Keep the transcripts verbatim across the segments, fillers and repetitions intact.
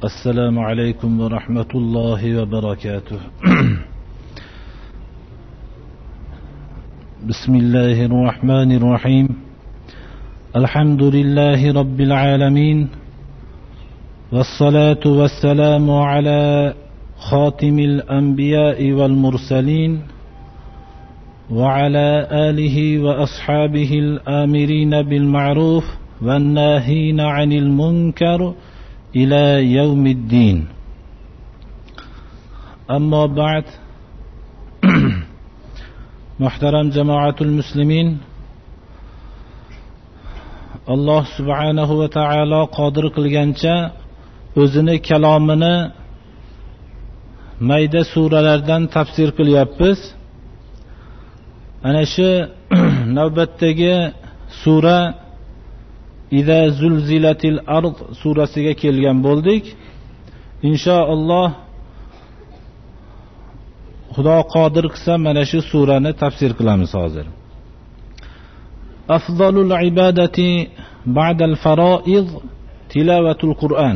السلام عليكم ورحمة الله وبركاته. بسم الله الرحمن الرحيم. الحمد لله رب العالمين، والصلاة والسلام على خاتم الأنبياء والمرسلين، وعلى آله وأصحابه الآمرين بالمعروف والناهين عن المنكر إلى يوم الدين. أما بعد، محترم جماعة المسلمين، Allah subhanahu va ta'ala qodir qilgancha o'zini kalomini mayda suralardan tafsir qilyapmiz. Ana shu navbatdagi sura Iza zulzilatil ard surasiga kelgan bo'ldik. Inshaalloh Xudo qodir qilsa mana shu surani tafsir qilamiz hozir. Afzalul ibadati ba'dal faraid tilovatul Qur'on.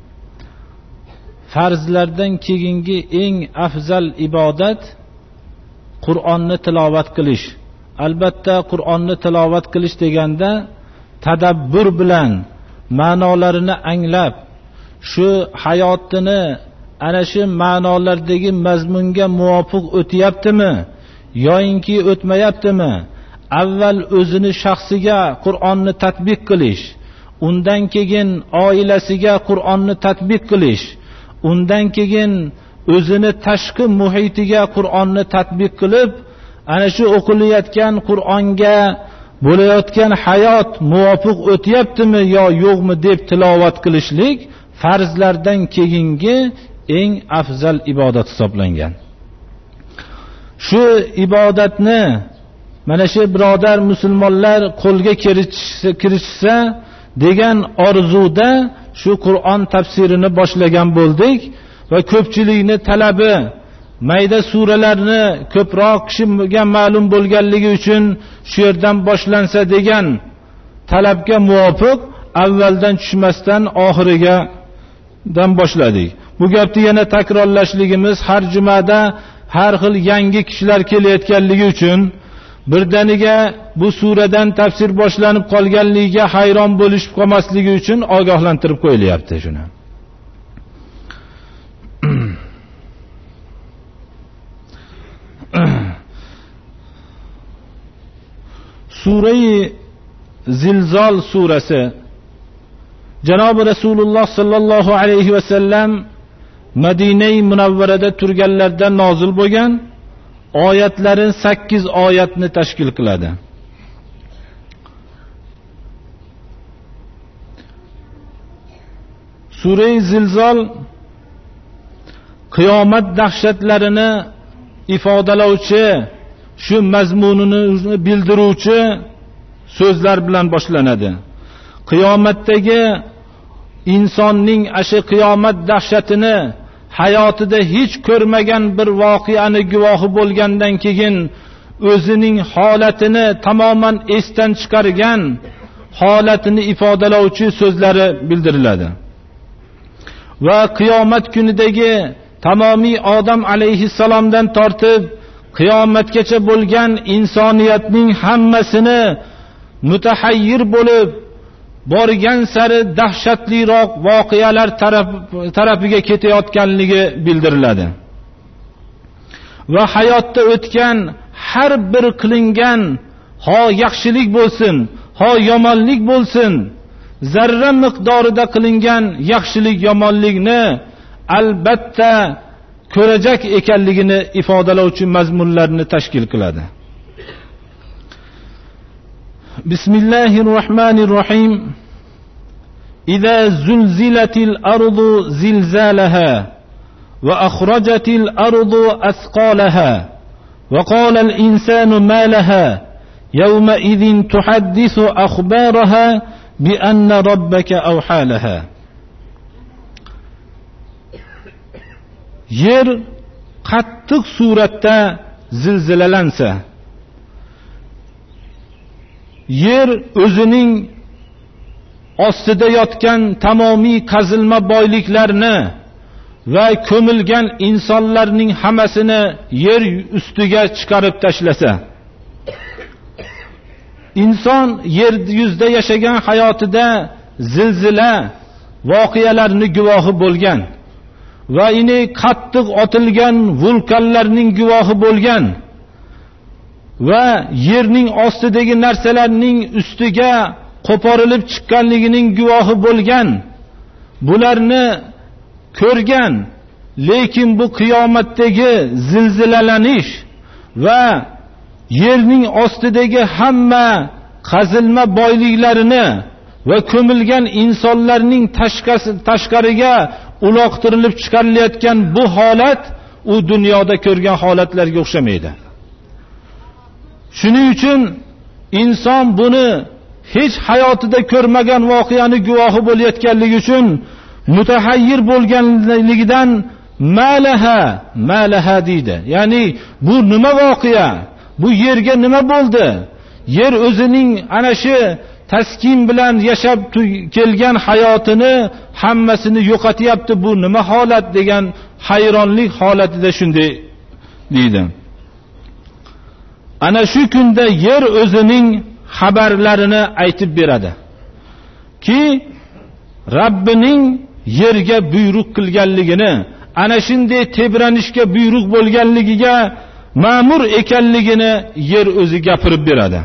Farzlardan keyingi eng afzal ibodat Qur'onni tilovat qilish. Albatta Qur'onni tilovat qilish deganda tadabbur bilan ma'nolarini anglab, shu hayotini ana shu ma'nolardagi mazmunga muvofiq o'tyaptimi yoinki o'tmayaptimi? Avval o'zini shaxsiga Qur'onni tatbiq qilish, undan keyin oilasiga Qur'onni tatbiq qilish, undan keyin o'zini tashqi muhitiga Qur'onni tatbiq qilib, ana shu o'qilayotgan Qur'onga bo'layotgan hayot muvofiq o'tyaptimi yo yo'qmi deb tilovat qilishlik farzlardan keyingi eng afzal ibodat hisoblangan. Shu ibodatni mana shu birodar musulmonlar qo'lga kirishsa degan orzuda shu Qur'on tafsirini boshlagan bo'ldik va ko'pchilikni talabi mayda suralarni ko'proq kishiga ma'lum bo'lganligi uchun shu yerdan boshlansa degan talabga muvofiq avvaldan tushmasdan oxiriga dan boshladik. Bu gapni yana takrorlashligimiz, har jumada har xil yangi kishilar kelayotganligi uchun birdaniga bu suradan tafsir boshlanib qolganligiga hayron bo'lishib qolmasligi uchun ogohlantirib qo'yilyapti shuni. Sura-i Zilzal surasi Janob Rasululloh sallallohu alayhi va sallam Madina-i Munavvarada turganlarda nozil bo'lgan, oyatlari sakkiz oyatni tashkil qiladi. Sura-i Zilzal qiyomat dahshatlarini ifodalovchi, shu mazmunini bildiruvchi so'zlar bilan boshlanadi. Qiyomatdagi insonning ashi qiyomat dahshatini hayotida hech ko'rmagan bir voqeani guvohi bo'lgandan keyin o'zining holatini tamoman esdan chiqargan holatini ifodalovchi so'zlari bildiriladi. Va qiyomat kunidagi tamomiy Odam alayhissalomdan tortib qiyomatgacha bo'lgan insoniyatning hammasini mutahayyir bo'lib borgan sari dahshatliroq voqealar taraf, tarafiga ketayotganligi bildiriladi. Va hayotda o'tgan har bir qilingan, ho yaxshilik bo'lsin, ho yomonlik bo'lsin, zarra miqdorida qilingan yaxshilik yomonlikni albatta ko'rajak ekanligini ifodalovchi mazmunlarni tashkil qiladi. Bismillahirrohmanirrohim. Iza zulzilatil ardu zilzalaha va akhrajatil ardu asqalaha va qala al insanu ma laha yawma idhin tuhaddisu akhbaraha bi anna rabbaka awhalaha. Yer qattiq suratda zilzilalansa, yer o'zining ostida yotgan tamomiy qazilma boyliklarni va ko'milgan insonlarning hammasini yer ustiga chiqarib tashlasa, inson yer yuzida yashagan hayotida zilzila voqealarning guvohi bo'lgan va ini qattiq otilgan vulqonlarning guvohi bo'lgan va yerning ostidagi narsalarning ustiga qo'porilib chiqqanligining guvohi bo'lgan, bularni ko'rgan. Lekin bu qiyomatdagi zilzilalanish va yerning ostidagi hamma qazilma boyliklarini va ko'milgan insonlarning tashqariga uloqtirilib chiqarilayotgan bu holat u dunyoda ko'rgan holatlarga o'xshamaydi. Shuning uchun inson buni hech hayotida ko'rmagan voqeani guvohi bo'layotganligi uchun mutahayyir bo'lganligidan malaha malaha deydi. Ya'ni bu nima voqea? Bu yerga nima bo'ldi? Yer o'zining ana shu taskin bilan yashab kelgan hayotini hammasini yo'qotyapti. Bu nima holat degan hayronlik holatida shunday deydi. Ana shu kunda yer o'zining xabarlarini aytib beradi ki Rabbining yerga buyruq qilganligini, ana shunday tebranishga buyruq bo'lganligiga ma'mur ekanligini yer o'zi gapirib beradi.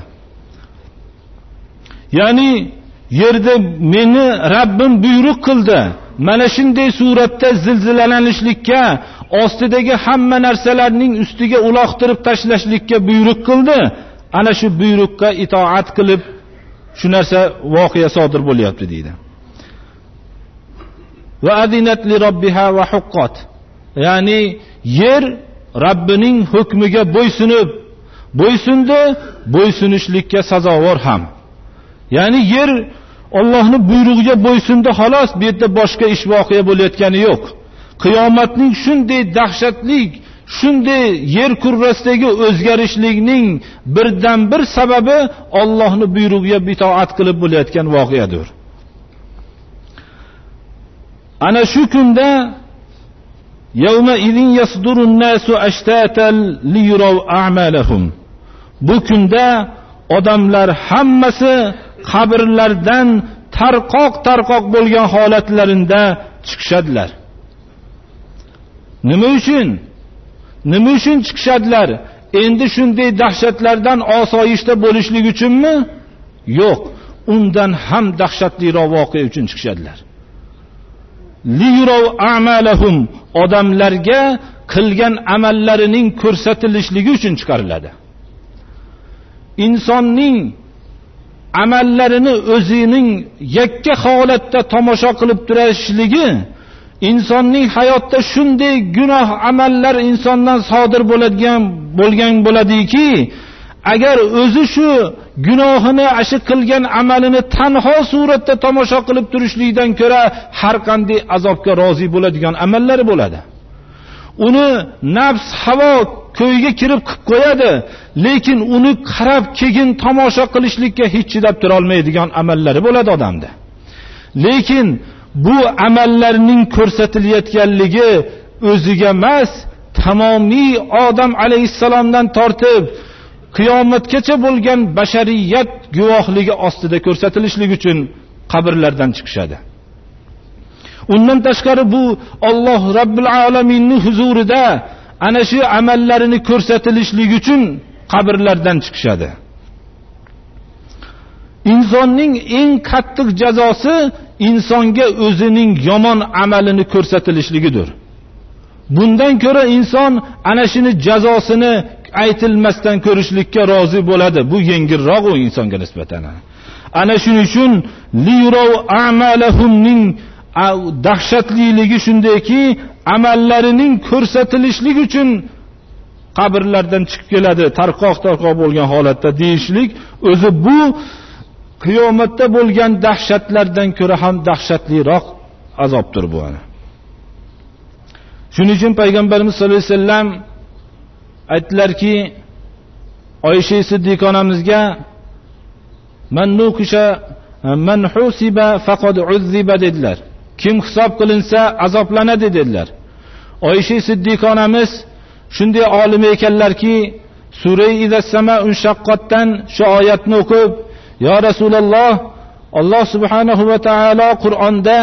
Ya'ni yerda meni Rabbim buyruq qildi. Mana shunday suratda zilzilalanishlikka, ostidagi hamma narsalarning ustiga uloqtirib tashlashlikka buyruq qildi. Ana shu buyruqqa itoat qilib shu narsa voqea sodir bo'lyapti deydi. Va adinat li robbiha va huqqat. Ya'ni yer Rabbining hukmiga bo'ysunib, bo'ysundi, bo'ysunishlikka sazovor ham. Ya'ni yer Allohning buyrug'iga bo'ysundi, xolos, bu yerda boshqa ish voqea bo'layotgani yo'q. Qiyomatning shunday dahshatli, shunday yer kurrasidagi o'zgarishlikning birdan bir sababi Allohning buyrug'iga itoat qilib bo'layotgan voqeadir. Ana shu kunda yawma idin yasdurun nasu ashtatan liyuraw a'malahum. Bu kunda odamlar hammasi qabrlardan tarqoq-tarqoq bo'lgan holatlarida chiqishadilar. Nima uchun? Nima uchun chiqishadilar? Endi shunday dahshatlardan osoyishta bo'lishlik uchunmi? Yo'q, undan ham dahshatliroq voqea uchun chiqishadilar. Liyuraw a'malahum, odamlarga qilgan amallarining ko'rsatilishligi uchun chiqariladi. Insonning amallarini o'zining yakka holatda tomosha qilib turishligi, insonning hayotda shunday gunoh amallar insondan sodir bo'ladigan bo'lgan bo'ladiki, agar o'zi shu gunohini, ashi qilgan amalini tanho suratda tomosha qilib turishlikdan ko'ra har qanday azobga rozi bo'ladigan amallari bo'ladi. Uni nafs havo ko'yga kirib qilib qo'yadi, lekin uni qarab keyin tomosha qilishlikka hech chidab tura olmaydigan amallari bo'ladi odamda. Lekin bu amallarning ko'rsatilayotganligi o'ziga emas, tamomiy Odam alayhissalomdan tortib qiyomatgacha bo'lgan bashariyat guvohligi ostida ko'rsatilishligi uchun qabrlardan chiqishadi. Undan tashqari bu Alloh Robbil alaminning huzurida ana shu amallarini ko'rsatilishligi uchun qabrlardan chiqishadi. Insonning eng qattiq jazosi insonga o'zining yomon amalini ko'rsatilishligidir. Bundan ko'ra inson ana shuni jazosini aytilmasdan ko'rishlikka rozi bo'ladi. Bu yengilroq u insonga nisbatan. Ana shuning uchun liyuraw a'malahumning dahshatliligi shundayki, amallarining ko'rsatilishligi uchun qabrlardan chiqib keladi, tarqoq-tarqoq bo'lgan holatda deyishlik, o'zi bu qiyomatda bo'lgan dahshatlardan ko'ra ham dahshatliroq azobdir bu. Shuning uchun payg'ambarimiz sollallohu alayhi vasallam aytdilarki, Oysha Siddiq onamizga, "Man nuqisha man husiba faqad uzziba dedilar. Kim hisob qilinsa azoblanadi dedilar. Oysha Siddiq onamiz shunday olim ekanlarki, sura Iza sama'un shaqqatdan shu oyatni o'qib, "Ya Rasululloh, Alloh subhanahu va taolo Qur'onda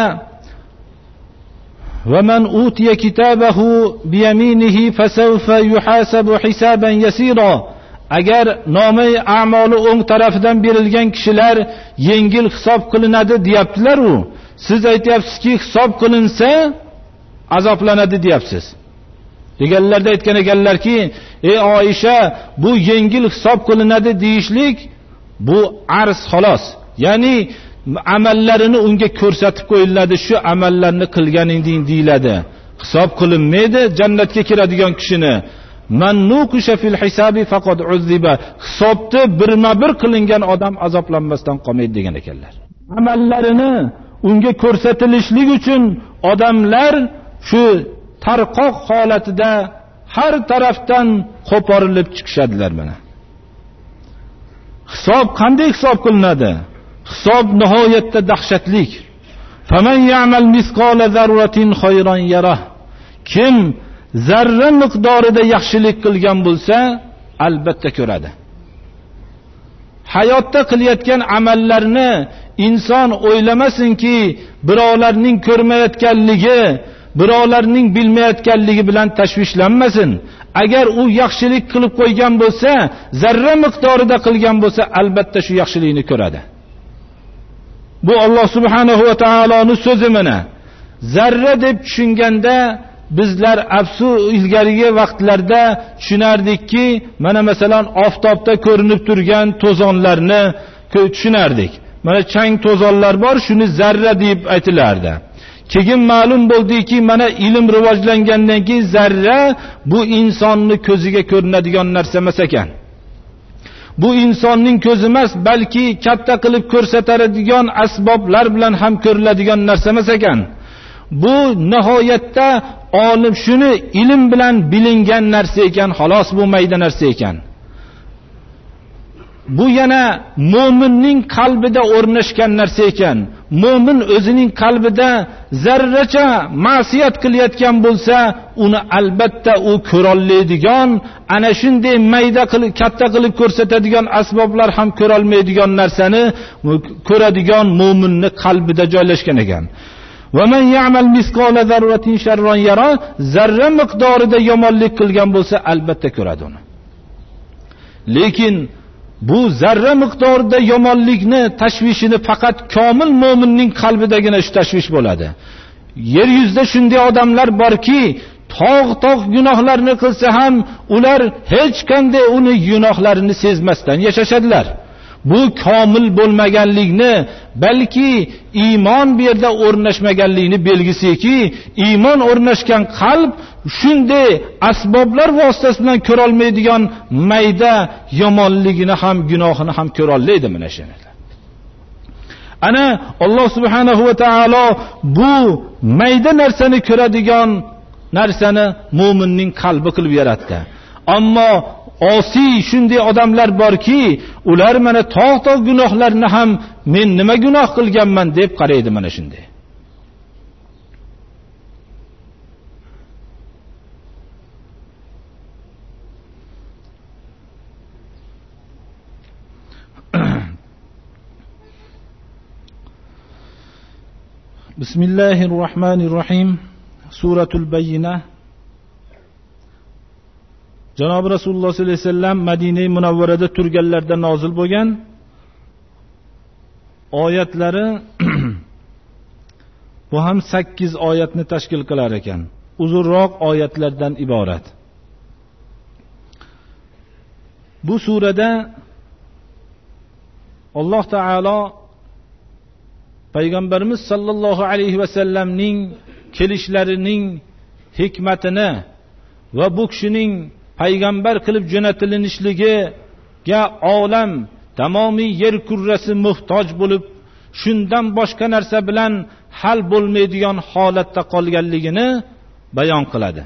va man utiya kitabahu bi yaminihi fasawfa yuhasabu hisaban yasira." Agar nomai a'moli o'ng tarafidan berilgan kishilar yengil hisob qilinadi deyaptilar u. Siz aytyapsizki, hisob qilinsa azoblanadi deyapsiz. Deganlarda aytgan ekanlarki, ey Oysha, bu yengil hisob qilinadi deyishlik bu arz xolos. Ya'ni amallarini unga ko'rsatib qo'yiladi, shu amallarni qilganingding deyiladi. Hisob qilinmaydi jannatga kiradigan kishini. Man nuqisha fil hisabi faqad uzziba. Hisobda birma-bir qilingan odam azoblanmasdan qolmaydi degan ekanlar. Amallarini unga ko'rsatilishlik uchun odamlar shu tarqoq holatida har tarafdan qo'porilib chiqishadilar mana. Hisob qanday hisob qilinadi? Hisob nihoyatda dahshatlik. Faman ya'mal misqala zarratin khayran yarah. Kim zarra miqdorida yaxshilik qilgan bo'lsa, albatta ko'radi. Hayotda qilayotgan amallarni inson o'ylamasinki, birovlarning ko'rmayotganligi, birovlarning bilmayotganligi bilan tashvishlanmasin. Agar u yaxshilik qilib qo'ygan bo'lsa, zarra miqdorida qilgan bo'lsa, albatta shu yaxshilikni ko'radi. Bu Alloh subhanahu va taoloning so'zi mana. Zarra deb tushunganda bizlar afsu ilgarigi vaqtlarda tushunardikki, mana masalan oftobda ko'rinib turgan to'zonlarni tushunardik. Mana chang to'zonlar bor, shuni zarra deb aytilardi. Keyin ma'lum bo'ldiki, mana ilm rivojlangandan keyin zarra bu insonni ko'ziga ko'rinadigan narsa emas ekan. Bu insonning ko'zi emas, balki katta qilib ko'rsatadigan asboblar bilan ham ko'riladigan narsa emas ekan. Bu nihoyatda olim shuni ilm bilan bilingan narsa ekan, xolos bu mayda narsa ekan. Bu yana mo'minning qalbida o'rnashgan narsa ekan. Mo'min o'zining qalbida zarracha ma'siyat qilayotgan bo'lsa, uni albatta u ko'rolmaydigan, ana shunday mayda qilib katta qilib ko'rsatadigan asboblar ham ko'rolmaydigan narsani ko'radigan mo'minning qalbida joylashgan ekan. Va man ya'mal misqala zarratin sharran yara, zarra miqdorida yomonlik qilgan bo'lsa, albatta ko'radi uni. Lekin bu zarra miqdorida yomonlikni tashvishini faqat komil mo'minning qalbidagina shu tashvish bo'ladi. Yer yuzida shunday odamlar borki, tog'-tog' gunohlarni qilsa ham ular hech qanday uni gunohlarini sezmasdan yashashadilar. Bu komil bo'lmaganlikni, balki iymon bu yerda o'rnashmaganlikni belgisiki, iymon o'rnashgan qalb shunday asboblar vositasidan ko'ra olmaydigan mayda yomonligini ham, gunohini ham ko'ra olmaydi mana shuni. Ana Alloh subhanahu va taolo bu mayda narsani ko'radigan narsani mo'minning qalbi qilib yaratdi. Ammo osiy shunday odamlar borki, ular mana tog'-tog' gunohlarni ham men nima gunoh qilganman deb qaraydi mana shunday. Bismillahirrohmanirrohim. Suratul Bayyina. Janob Rasululloh sollallohu alayhi vasallam Madina-i Munavvarada turganlarda nozil bo'lgan oyatlari bu ham sakkiz oyatni tashkil qilar ekan. Uzunroq oyatlardan iborat. Bu surada Alloh taolo Payg'ambarimiz sallallohu alayhi vasallamning kelishlarining hikmatini va bu kishining payg'ambar qilib jo'natilishiga olam tamomiy yer kurrasi muhtoj bo'lib, shundan boshqa narsa bilan hal bo'lmaydigan holatda qolganligini bayon qiladi.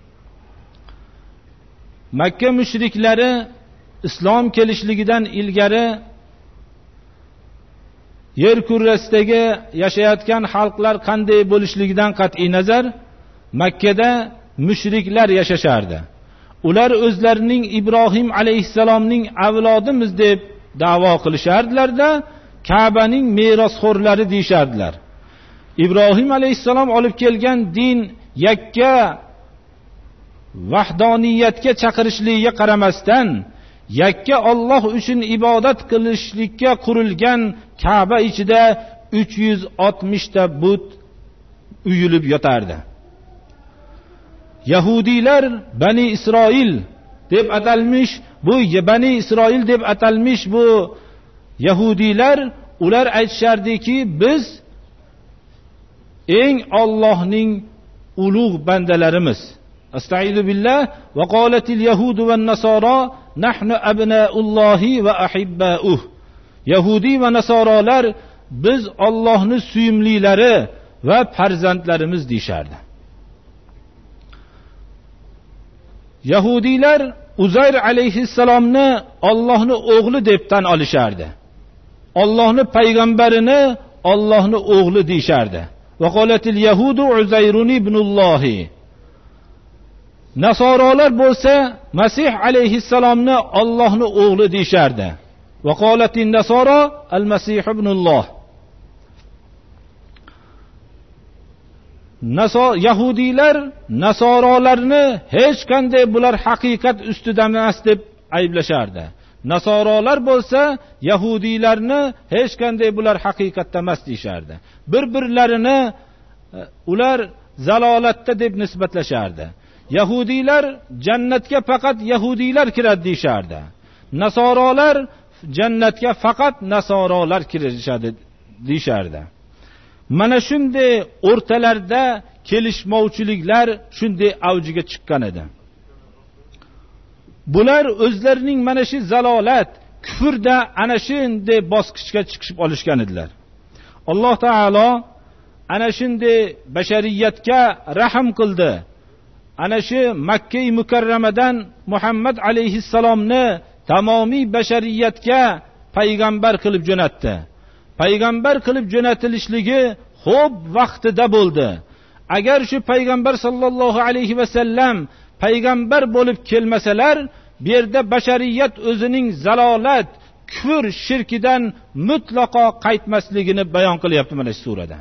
Makka mushriklari islom kelishligidan ilgari yer kurrasidagi yashayotgan xalqlar qanday bo'lishligidan qat'iy nazar Makkada mushriklar yashashardi. Ular o'zlarining Ibrohim alayhissalomning avlodimiz deb da'vo qilishardilar-da, Ka'baning merosxo'rlari deyshardilar. Ibrohim alayhissalom olib kelgan din yakka vahdoniyatga chaqirishligiga qaramasdan, yakka Alloh uchun ibodat qilishlikka qurilgan Ka'ba ichida uch yuz oltmish ta but uyilib yotardi. Yahudiylar Bani Isroil deb atalmish, bu Bani Isroil deb atalmish bu Yahudiylar, ular aytishardiki, biz eng Allohning ulug' bandalarimiz. Astagfiru billah. Va qolatil yahudu van nasara nahnu abnaullohi va ahibbauh. Yahudi va nasoralar biz Allohning suyumlilari va farzandlarimiz deyshardi. Yahudiylar Uzayr alayhissalomni Allohning o'g'li deb tan olishardi. Allohning payg'ambarini Allohning o'g'li deyshardi. Va qolatil yahudu Uzayrun ibnullohi. Nasoralar bo'lsa Masih alayhissalomni Allohning o'g'li deyshardi. Va qolatin nasara al-Masih ibnulloh. Nasor Yahudiylar nasoralarni hech qanday bular haqiqat ustida emas deb ayblashardi. Nasoralar bo'lsa Yahudiylarni hech qanday bular haqiqatda emas deyshardi. Bir-birlarini ular zalolatda deb nisbatlashardi. Yahudiylar jannatga faqat Yahudiylar kiradi deyshardi. Nasoralar jannatga faqat nasoralar kirishadi deyshardi. Mana shunday o'rtalarda kelishmovchiliklar shunday avjiga chiqqan edi. Bular o'zlarining mana shu zalolat, kufrda ana shunday bosqichga chiqib olishgan edilar. Alloh taolo ana shunday bashariyatga rahim qildi. Ana shu Makka mukarramadan Muhammad alayhissalomni tamomiy bashariyatga payg'ambar qilib jo'natdi. Payg'ambar qilib jo'natilishligi xo'p vaqtida bo'ldi. Agar shu payg'ambar sallallohu alayhi va sallam payg'ambar bo'lib kelmasalar, bu yerda bashariyat o'zining zalolat, kufr, shirkidan mutlaqo qaytmasligini bayon qilyapti mana shu surada.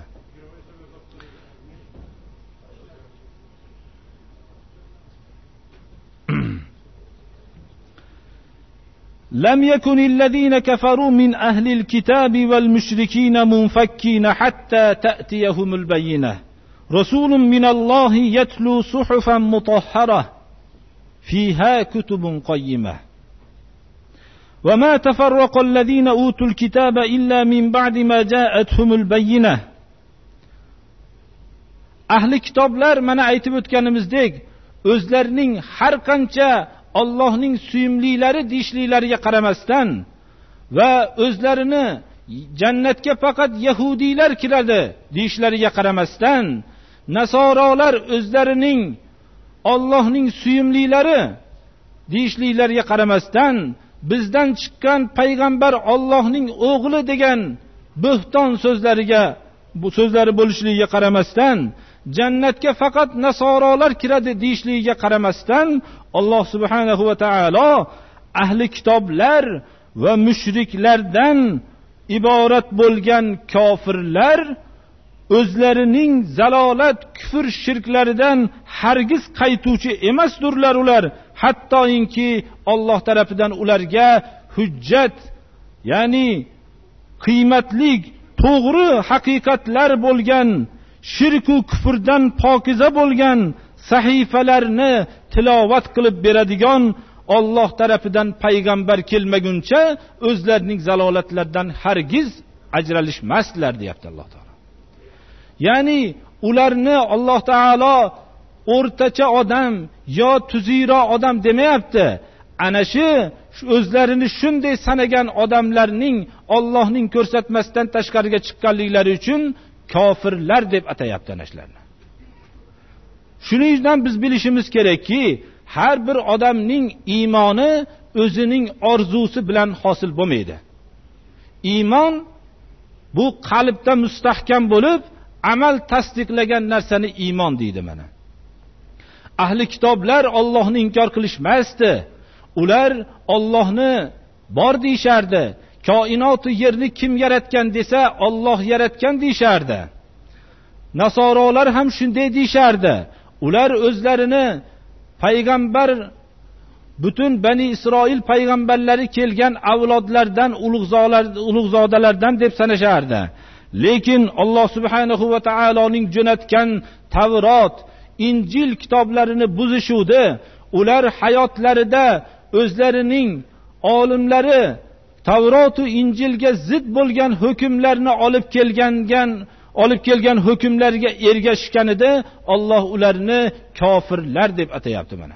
لم يكن الذين كفروا من أهل الكتاب والمشركين منفكين حتى تأتيهم البينة رسول من الله يتلو صحفا مطهرة فيها كتب قيمة وما تفرق الذين أوتوا الكتاب إلا من بعد ما جاءتهم البينة. أهل kitoblar mana aytib o'tganimizdek o'zlarining har qancha Allohning suyumlilari deyishlariga qaramasdan va o'zlarini jannatga faqat Yahudiylar kiradi deyishlariga qaramasdan, nasoralar o'zlarining Allohning suyumlilari deyishlariga qaramasdan, bizdan chiqqan payg'ambar Allohning o'g'li degan bo'xton so'zlariga bu so'zlari bo'lishligiga qaramasdan, jannatga faqat nasoralar kiradi deyishligiga qaramasdan, Alloh subhanahu va taolo ahli kitoblar va mushriklardan iborat bo'lgan kofirlar o'zlarining zalolat, kufr, shirklaridan hargiz qaytuvchi emasdirlar ular, hattoki Alloh tarafidan ularga hujjat, ya'ni qiymatli, to'g'ri haqiqatlar bo'lgan, shirk va kufrdan pokiza bo'lgan sahifalarni tilovat qilib beradigan Alloh tarafidan payg'ambar kelmaguncha o'zlarining zalolatlardan hargiz ajralishmaslar deyapti Alloh taolo. Ya'ni ularni Alloh taolo o'rtacha odam yo tuziro odam demayapti. Ana shu o'zlarini shunday sanagan odamlarning Allohning ko'rsatmasidan tashqariga chiqqanliklari uchun kofirlar deb atayapti ana shularni. Shuning uchun biz bilishimiz kerakki, har bir odamning iymoni o'zining orzusi bilan hosil bo'lmaydi. Iymon bu qalbda mustahkam bo'lib, amal tasdiqlagan narsani iymon deydi mana. Ahli kitoblar Allohni inkor qilishmasdi. Ular Allohni bor deyishardi. Koinot yerni kim yaratgan desa, Alloh yaratgan deyishardi. Nasorolar ham shunday deyishardi. Ular o'zlarini payg'ambar, butun Bani Isroil payg'ambarlari kelgan avlodlardan, ulug'zodalardan deb sanashardi. Lekin Alloh subhanahu va taoloning jo'natgan Tavrot, Injil kitoblarini buzishuvdi. Ular hayotlarida o'zlarining olimlari Tavrot va Injilga zid bo'lgan hukmlarni olib kelgangan, olib kelgan hukmlarga ergashganida Alloh ularni kofirlar deb atayapti mana.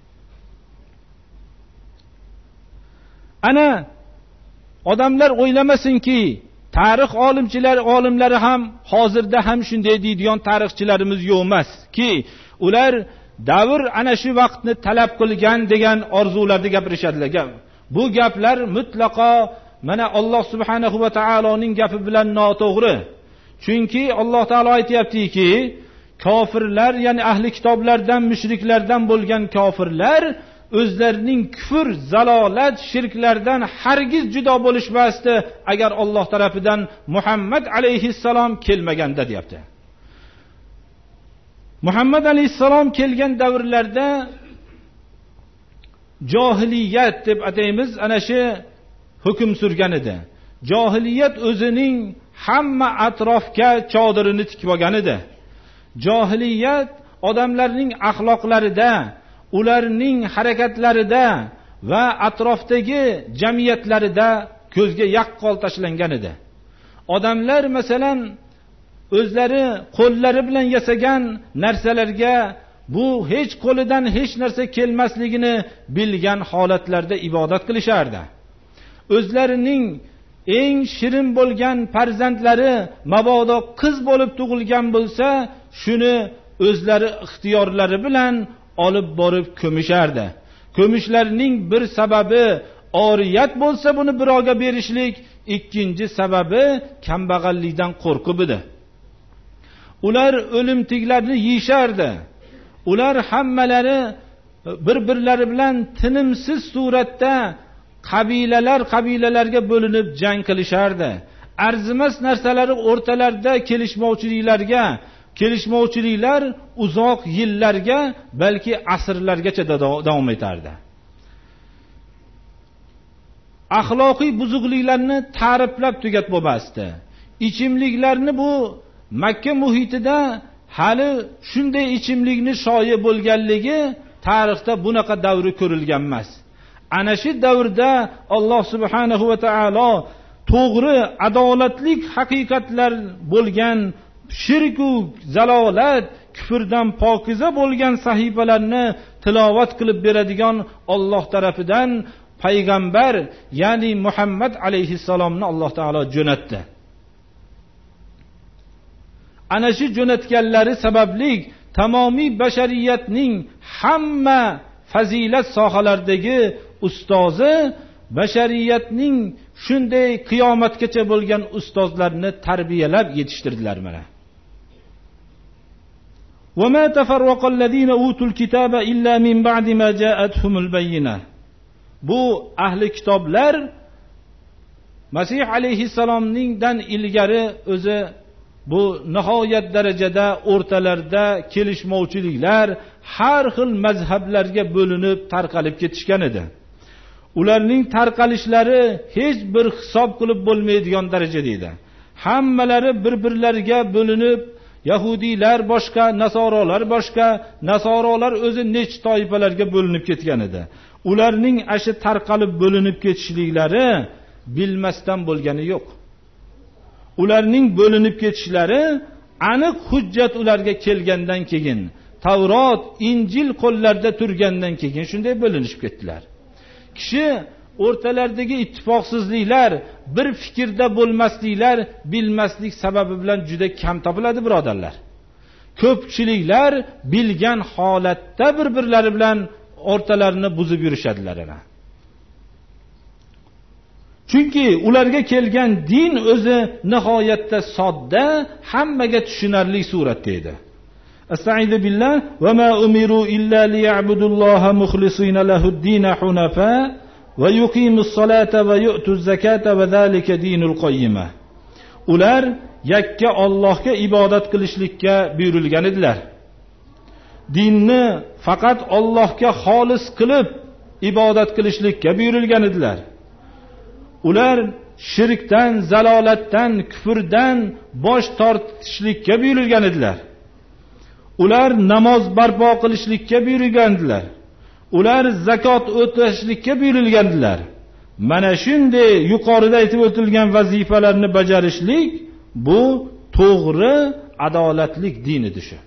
Ana odamlar o'ylamasinki, tarix olimchilar, olimlari ham hozirda ham shunday deydigan tarixchilarimiz yo'q emas ki, ular davr ana shu vaqtni talab qilgan degan orzularda gapirishadilar. Bu gaplar mutlaqo mana Alloh subhanahu va taoloning gapi bilan noto'g'ri. Chunki Alloh taolo aytayaptiki, kofirlar, ya'ni ahli kitoblardan, mushriklardan bo'lgan kofirlar o'zlarining kufr, zalolat, shirklardan hargiz judo bo'lishmasdi agar Alloh tarafidan Muhammad alayhissalom kelmaganda deyapti. Muhammad alayhissalom kelgan davrlarda johiliyat deb ataymiz, ana shu hukm surgan edi. Johiliyat o'zining hamma atrofga chodirini tikib olgan edi. Johiliyat odamlarning axloqlarida, ularning harakatlarida va atrofdagi jamiyatlarida ko'zga yaqqol tashlangan edi. Odamlar masalan o'zlari qo'llari bilan yasagan narsalarga bu hech qo'lidan hech narsa kelmasligini bilgan holatlarda ibodat qilishardi. O'zlarining eng shirin bo'lgan farzandlari mabodo qiz bo'lib tug'ilgan bo'lsa, shuni o'zlari ixtiyorlari bilan olib borib ko'mishardi. Ko'mishlarining bir sababi oriyat bo'lsa buni birovga berishlik, ikkinchi sababi kambag'allikdan qo'rqib edi. Ular o'limtiklarni yeyishardi. Ular hammalari bir-birlari bilan tinimsiz suratda qabilalar qabilalarga bo'linib jang qilishardi. Arzimas narsalari o'rtalarida kelishmovchiliklarga, kelishmovchiliklar uzoq yillarga, balki asrlargacha davom etardi. Axloqiy buzuqliklarni ta'riflab tugat bo'lmasdi. Ichimliklarni bu Makka muhitida hali shunday ichimlikni shoyi bo'lganligi tarixda bunaqa davri ko'rilgan emas. Ana shu davrda Alloh subhanahu va taolo to'g'ri, adolatlik haqiqatlar bo'lgan, shirk va zalolat, kufrdan pokiza bo'lgan sahifalarni tilovat qilib beradigan Alloh tarafidan payg'ambar, ya'ni Muhammad alayhissalomni Alloh taolo jo'natdi. Ana shu jo'natganlari sababli tamomiy bashariyatning hamma fazilat sohalaridagi ustozi, bashariyatning shunday qiyomatgacha bo'lgan ustozlarni tarbiyalab yetishtirdilar mana. Wa ma tafarraqa alladhina utul kitaba illa min ba'di ma ja'atuhumul bayyinah. Bu ahli kitoblar Masih alayhissalomningdan ilgari o'zi bu nihoyat darajada o'rtalarda kelishmovchiliklar, har xil mazhablarga bo'linib tarqalib ketishgan edi. Ularning tarqalishlari hech bir hisob qilib bo'lmaydigan darajada edi. Hammalari bir-birlariga bo'linib, Yahudiylar boshqa, Nasorolar boshqa, Nasorolar o'zi nech toifalarga bo'linib ketgan edi. Ularning ashi tarqalib bo'linib ketishliklari bilmasdan bo'lgani yo'q. Ularning bo'linib ketishlari aniq hujjat ularga kelgandan keyin, Tavrot, Injil qo'llarida turgandan keyin shunday bo'linishib ketdilar. Kishi o'rtalaridagi ittifoqsizliklar, bir fikrda bo'lmasliklar, bilmaslik sababi bilan juda kam topiladi, birodarlar. Ko'pchiliklar bilgan holatda bir-birlari bilan o'rtalarini buzib yurishadilar ana. Chunki ularga kelgan din o'zi nihoyatda sodda, hammaga tushunarli suratda edi. Astagfiru billah va ma umiru illa liya'budulloha mukhlisina lahud-din hunafa va yuqimus solata va yu'tuz zakata va zalika dinul qoyyima. Ular yakka Allohga ibodat qilishlikka buyurilgan edilar. Dinni faqat Allohga xolis qilib ibodat qilishlikka buyurilgan edilar. Ular shirkdan, zalolatdan, kufrdan bosh tortishlikka buyurilgan edilar. Ular namoz barpo qilishlikka buyurilgandilar. Ular zakot o'tashlikka buyurilgandilar. Mana shunday yuqorida aytib o'tilgan vazifalarni bajarishlik bu to'g'ri, adolatlik din edi shu.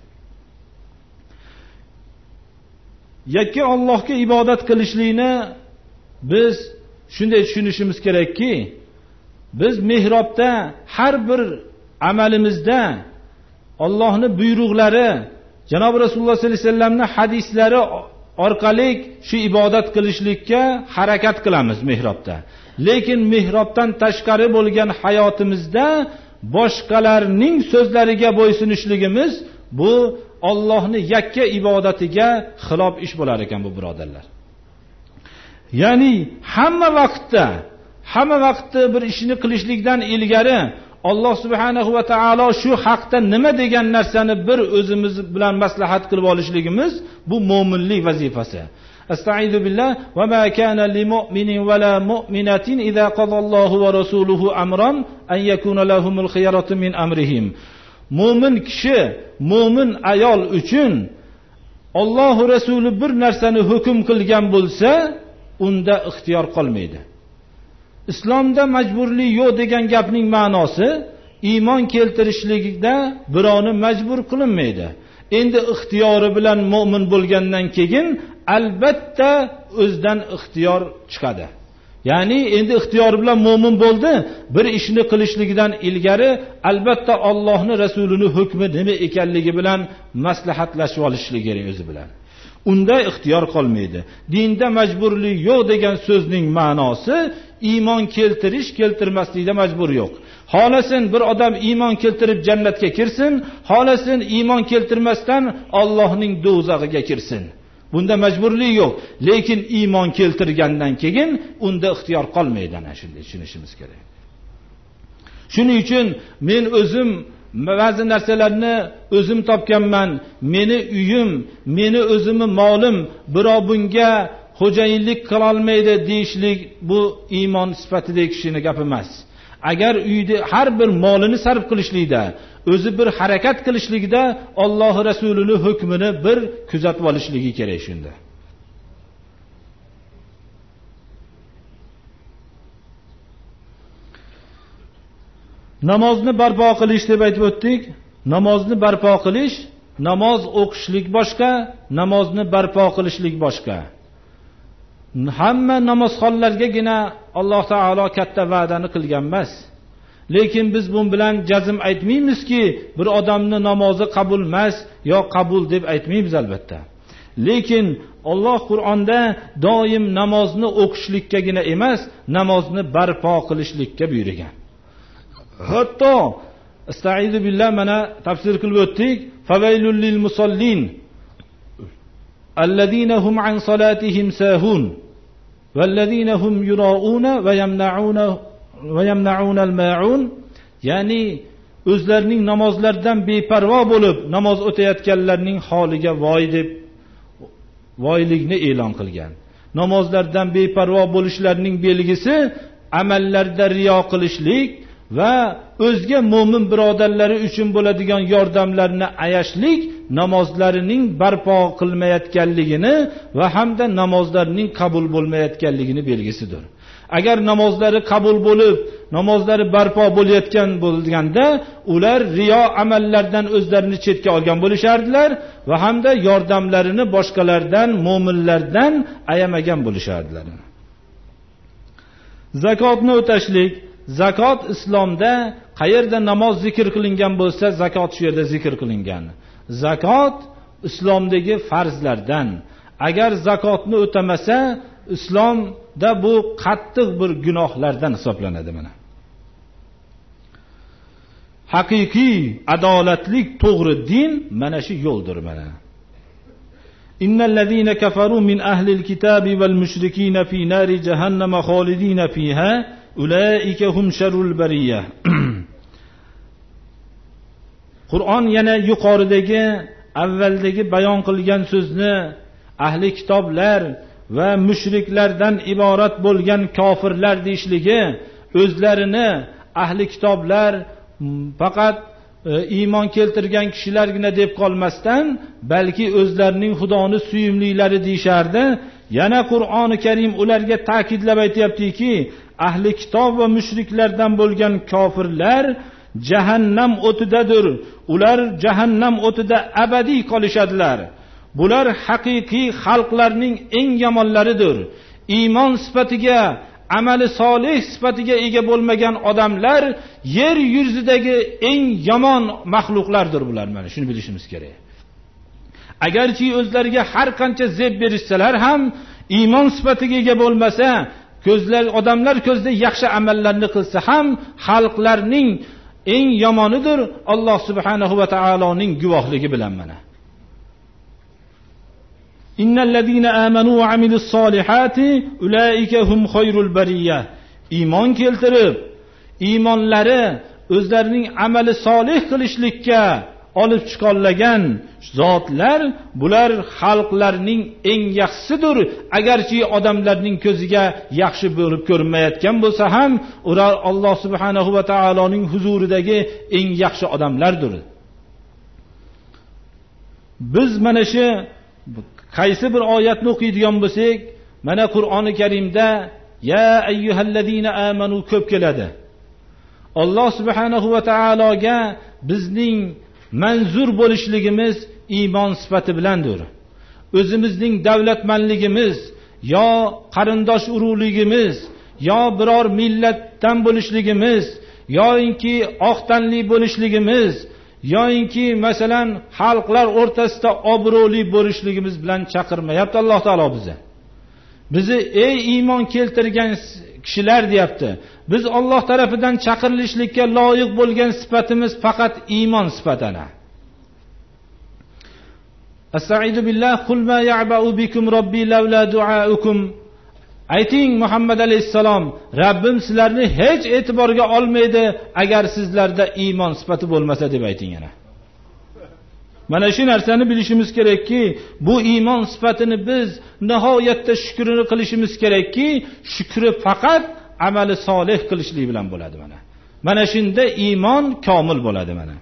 Yakka Allohga ibodat qilishlikni biz shunday tushunishimiz kerakki, biz mihrobda har bir amalimizda Allohning buyruqlari, Janob Rasululloh sollallohu alayhi vasallamning hadislari orqali shu ibodat qilishlikka harakat qilamiz mihrobda. Lekin mihrobdan tashqari bo'lgan hayotimizda boshqalarning so'zlariga bo'ysunishligimiz bu Allohning yakka ibodatiga xilof ish bo'lar ekan bu birodarlar. Ya'ni hamma vaqtda, hamma vaqtda bir ishni qilishlikdan ilgari Alloh subhanahu va taolo shu haqda nima degan narsani bir o'zimiz bilan maslahat qilib olishligimiz bu mo'minlik vazifasi. Astagfiru billah va ma kana lil mu'minin va la mu'minatin idza qadallohu va rasuluhu amran an yakuna lahumul khiyaratu min amrihim. Mo'min kishi, mo'min ayol uchun Alloh rasuli bir narsani hukm qilgan bo'lsa, unda ixtiyor qolmaydi. Islomda majburlik yo'q degan gapning ma'nosi iymon keltirishlikda birovni majbur qilinmaydi. Endi ixtiyori bilan mu'min bo'lgandan keyin albatta o'zdan ixtiyor chiqadi. Ya'ni endi ixtiyori bilan mu'min bo'ldi, bir ishni qilishligidan ilgari albatta Allohning rasulining hukmi nima ekanligi bilan maslahatlashib olishligi kerak o'zi bilan. Unda ixtiyor qolmaydi. Dinda majburlik yo'q degan so'zning ma'nosi iymon keltirish, keltirmaslikda majbur yo'q. Xolasin bir odam iymon keltirib jannatga kirsin, xolasin iymon keltirmasdan Allohning do'zaxiga kirsin. Bunda majburlik yo'q. Lekin iymon keltirgandan keyin unda ixtiyor qolmaydi, ana shunday tushunishimiz kerak. Shuning uchun men o'zim ba'zi narsalarni o'zim topganman, meni uyim, meni o'zimni molim, birov bunga xo'jayinlik qila olmaydi deyishlik bu iymon sifatidagi kishining gapi emas. Agar uyda har bir molini sarf qilishlikda, o'zi bir harakat qilishlikda Alloh rasulining hukmini bir kuzatib olishligi kerak shunda. Namozni barpo qilish deb aytib o'tdik. Namozni barpo qilish, namoz o'qishlik boshqa, namozni barpo qilishlik boshqa. Hamma namozxonlargagina Alloh taolo katta va'dani qilgan emas. Lekin biz bu bilan jazm aytmaymizki, bir odamning namozi qabul emas yo qabul deb aytmaymiz albatta. Lekin Alloh Qur'onda doim namozni o'qishlikkagina emas, namozni barpo qilishlikka buyurgan. Hatto Estaizu billah mana tafsir qilib o'tdik. Favaylul lil musallin alladina hum an salatihim sahun valladina hum yura'una va yamna'una va yamna'una al-ma'un. Ya'ni o'zlarining namozlardan beparvo bo'lib namoz o'tayotganlarning holiga voy deb voylikni e'lon qilgan. Namozlardan beparvo bo'lishlarining belgisi amallarda riyo qilishlik va o'zga mo'min birodarlari uchun bo'ladigan yordamlarni ayashlik namozlarining barpo qilmayotganligini va hamda namozlarining qabul bo'lmayotganligini belgisidir. Agar namozlari qabul bo'lib, namozlari barpo bo'layotgan bo'lganda, ular riyo amallardan o'zlarini chetga olgan bo'lishardilar va hamda yordamlarini boshqalardan, mo'minlardan ayamagan bo'lishardilar. Zakotni o'tashlik. Zakot islomda qayerda namoz zikr qilingan bo'lsa, zakot shu yerda zikr qilingan. Zakot islomdagi farzlardan. Agar zakotni o'tamasa, islomda bu qattiq bir gunohlardan hisoblanadi mana. Haqiqiy adolatlik, to'g'ri din mana shu yo'ldir mana. Innallazina kafaru min ahlil kitabi val mushrikina fi nari jahannam khalidina fiha ulaika hum sharrul bariyah. Qur'on yana yuqoridagi avvaldagi bayon qilgan so'zni ahli kitoblar va mushriklardan iborat bo'lgan kofirlar deyishligi, o'zlarini ahli kitoblar faqat iymon keltirgan kishilargina deb qolmasdan, balki o'zlarining Xudoni suyumlilari deyishardi. Yana Qur'oni Karim ularga ta'kidlab aytayaptiki, ahli kitob va mushriklardan bo'lgan kofirlar jahannam o'tidadir. Ular jahannam o'tida abadiy qolishadilar. Bular haqiqiy xalqlarning eng yomonlaridir. Iymon sifatiga, amali solih sifatiga ega bo'lmagan odamlar yer yuzidagi eng yomon maxluqlardir bular. Mana shuni bilishimiz kerak. Agarchi o'zlariga har qancha zeb berishsalar ham iymon sifatiga ega bo'lmasa, ko'zlar odamlar ko'zida yaxshi amallarni qilsa ham xalqlarning eng yomonidir. Alloh subhanahu va taoloning guvohligi bilan mana. Innallazina amanu va amilus solihati ulaika hum khayrul bariyah. Iymon keltirib, iymonlari o'zlarining amali solih qilishlikka olib chiqolgan zotlar, bular xalqlarning eng yaxshisidir. Agarchi odamlarning ko'ziga yaxshi bo'lib ko'rinmayotgan bo'lsa ham, ular Alloh subhanahu va taoloning huzuridagi eng yaxshi odamlardir. Biz mana shu qaysi bir oyatni o'qiydigan bo'lsak, mana Qur'oni Karimda ya ayyuhallazina amanu ko'p keladi. Alloh subhanahu va taologa bizning manzur bo'lishligimiz iymon sifati bilandir. O'zimizning davlatmanligimiz yo qarindosh urug'ligimiz yo biror millatdan bo'lishligimiz yoinki oq tanli bo'lishligimiz yoinki masalan xalqlar o'rtasida obro'li bo'lishligimiz bilan chaqirmayapti Alloh taolo bizni. Bizni ey iymon keltirgan kishilar deyapti. Biz Alloh tarafidan chaqirilishlikka loyiq bo'lgan sifatimiz faqat iymon sifatana. Astaizu billah qul ma ya'ba'u bikum robbi lavla du'aukum. Ayting Muhammad alayhisalom, Rabbim sizlarni hech e'tiborga olmaydi agar sizlarda iymon sifati bo'lmasa deb ayting yana. Mana shu narsani bilishimiz kerakki, bu iymon sifatini biz nihoyatda shukrini qilishimiz kerakki, shukri faqat amali solih qilishlik bilan bo'ladi mana. Mana shunda iymon komil bo'ladi mana.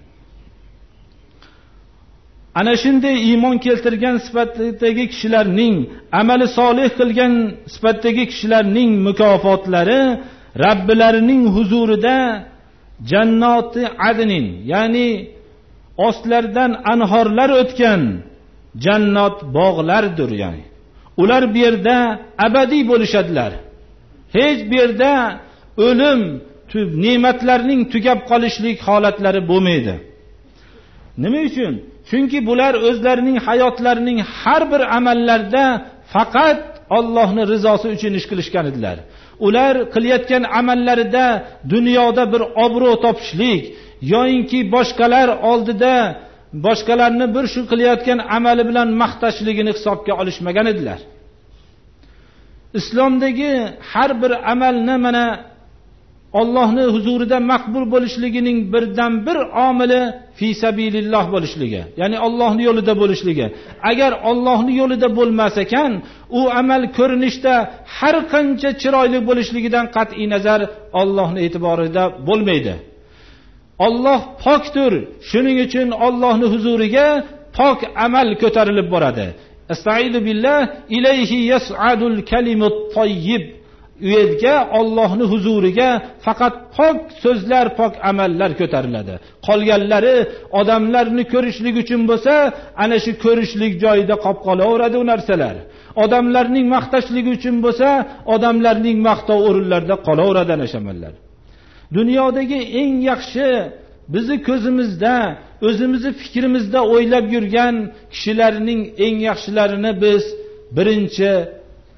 Ana shunday iymon keltirgan sifatdagi kishilarning, amali solih qilgan sifatdagi kishilarning mukofotlari Robbilarining huzurida jannati adnin, ya'ni ostlaridan anhorlar o'tgan jannat bog'lardir yani. Ular bu yerda abadiy bo'lishadilar. Hech bir yerda o'lim, ne'matlarning tugab qolishlik holatlari bo'lmaydi. Nima uchun? Chunki bular o'zlarining hayotlarining har bir amallarida faqat Allohning rizosi uchun ish qilishgan edilar. Ular qilayotgan amallarida dunyoda bir obro' topishlik yoinki boshqalar oldida boshqalarni bir shu qilayotgan amali bilan maqtashligini hisobga olishmagan edilar. Islomdagi har bir amalni mana Allohning huzurida maqbul bo'lishligining birdan bir omili fi sabililloh bo'lishligi, ya'ni Allohning yo'lida bo'lishligi. Agar Allohning yo'lida bo'lmas ekan, u amal ko'rinishda har qancha chiroyli bo'lishligidan qat'iy nazar Allohning e'tiborida bo'lmaydi. Alloh pokdir. Shuning uchun Allohning huzuriga pok amal ko'tarilib boradi. Astaizu billah ilayhi yas'adul kalimut tayyib. U yerga Allohning huzuriga faqat pok so'zlar, pok amallar ko'tariladi. Qolganlari odamlarni ko'rishlik uchun bo'lsa, ana shu ko'rishlik joyida qolib qolaveradi u narsalar. Odamlarning maqtashligi uchun bo'lsa, odamlarning maqtov o'rinlarida qolaveradi ana shu amallar. Dunyodagi eng yaxshi bizni ko'zimizda, o'zimizni fikrimizda o'ylab yurgan kishilarning eng yaxshilarini biz birinchi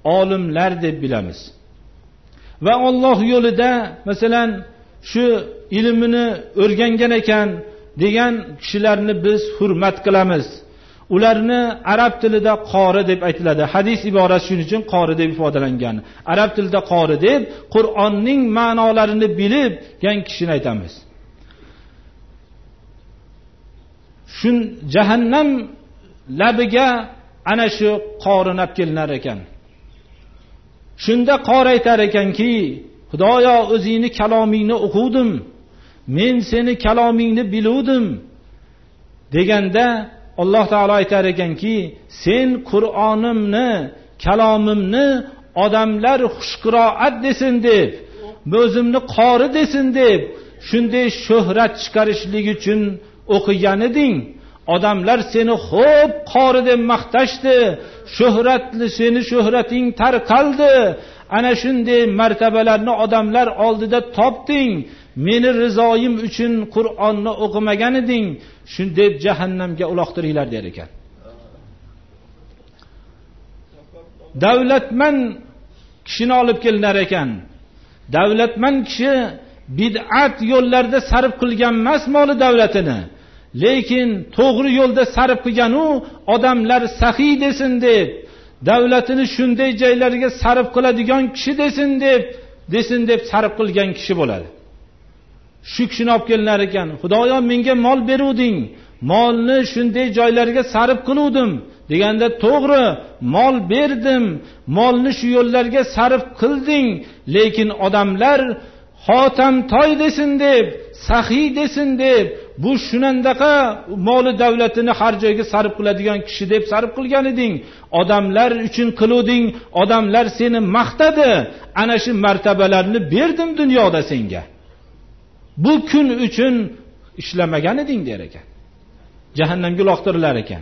olimlar deb bilamiz. Va Alloh yo'lida masalan shu ilmini o'rgangan ekan degan kishilarni biz hurmat qilamiz. Ularni arab tilida qori deb aytiladi. Hadis iborasi shuning uchun qori deb ifodalangan. Arab tilida qori deb Qur'onning ma'nolarini bilgan kishini aytamiz. Shun jahannam labiga ana shu qorinab kelinar ekan. Shunda qori aytar ekanki, Xudoyo o'zingni kalomingni o'qidim. Men seni kalomingni biluvdim. Deganda Alloh taolo aytar ekanki, sen Qur'onimni, kalomimni odamlar xushqiroat desin deb, o'zimni qori desin deb, shunday shuhrat chiqarishlik uchun o'qigan eding. Odamlar seni xo'p qori deb maqtashdi, shuhratli seni shuhrating tarqaldi. Ana shunday martabalarni odamlar oldida topding. Meni rizoyim uchun Qur'onni o'qimagan eding. Shunday jahannamga uloqtiringlar der ekan. Davlatman kishini olib kelinar ekan. Davlatman kishi bid'at yo'llarda sarf qilgan emas moli davlatini. Lekin to'g'ri yo'lda sarf qilgan u odamlar saxiy desin deb, davlatini shunday joylarga sarf qiladigan kishi desin deb, desin deb sarf qilgan kishi bo'ladi. Shu kishini olib kelinar ekan. Xudoyo menga mol beruvding. Molni shunday joylarga sarf qiluvdim. Deganda to'g'ri, mol berdim. Molni shu yo'llarga sarf qilding. Lekin odamlar xotam toy desin deb, saxiy desin deb, bu shunandaqa moli davlatini har joyga sarf qiladigan kishi deb sarf qilgan eding. Odamlar uchun qiluvding. Odamlar seni maqtadi. Ana shu martabalarni berdim dunyoda senga. Bu kun uchun ishlamagan eding der ekan. Jahannamga uloqtirilar ekan.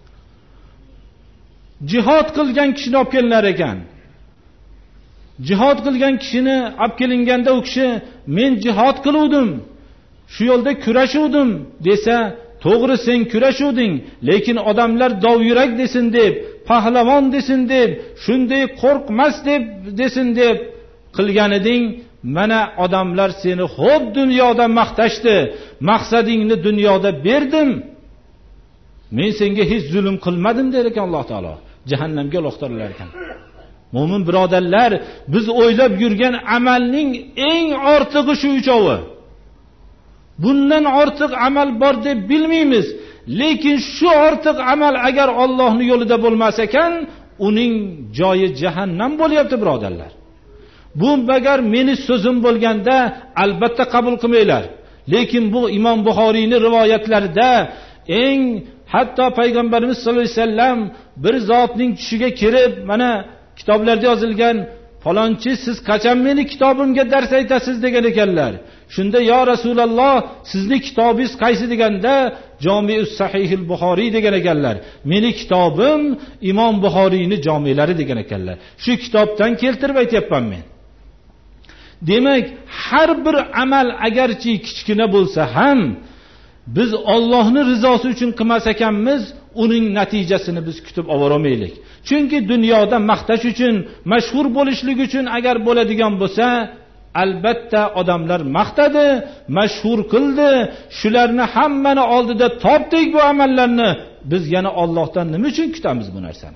Jihad qilgan kishini olib kelinar ekan. Jihad qilgan kishini olib kelinganda u kishi men jihad qiluvdim, shu yo'lda kurashuvdim desa, to'g'ri sen kurashuvding, lekin odamlar dovyurak desin deb, pahlavon desin deb, shunday qo'rqmas deb desin deb qilgan eding. Mana odamlar seni xo'p dunyoda maqtashdi. Maqsadingni dunyoda berdim. Men senga hech zulm qilmadim der ekan Alloh taolo. Jahannamga uloqtirilar ekan. Mo'min birodarlar, biz o'ylab yurgan amalning eng ortig'i shu uchovi. Bundan ortiq amal bor deb bilmaymiz. Lekin shu ortiq amal agar Allohning yo'lida bo'lmas ekan, uning joyi jahannam bo'lyapti birodarlar. Bu agar meni so'zim bo'lganda albatta qabul qilmanglar. Lekin bu Imom Buxoriyning rivoyatlarida eng hatto payg'ambarimiz sollallohu alayhi vasallam bir zotning tushiga kirib, mana kitoblarda yozilgan, falonchi siz qachon meni kitobimga dars aytasiz degan ekanlar. Shunda yo Rasululloh, sizning kitobingiz qaysi deganda, Jami'us Sahihul Buxoriy degan ekanlar. Meni kitobim Imom Buxoriyning jami'lari degan ekanlar. Shu kitobdan keltirib aytayapman men. Demak, har bir amal agarchi kichkina bo'lsa ham biz Allohning rizosi uchun qilmas ekanmiz, uning natijasini biz kutib olmaylik. Chunki dunyoda maqtash uchun, mashhur bo'lishlik uchun agar bo'ladigan bo'lsa, albatta odamlar maqtadi, mashhur qildi, shularni hammani oldida topdik bu amallarni. Biz yana Allohdan nima uchun kutamiz bu narsani?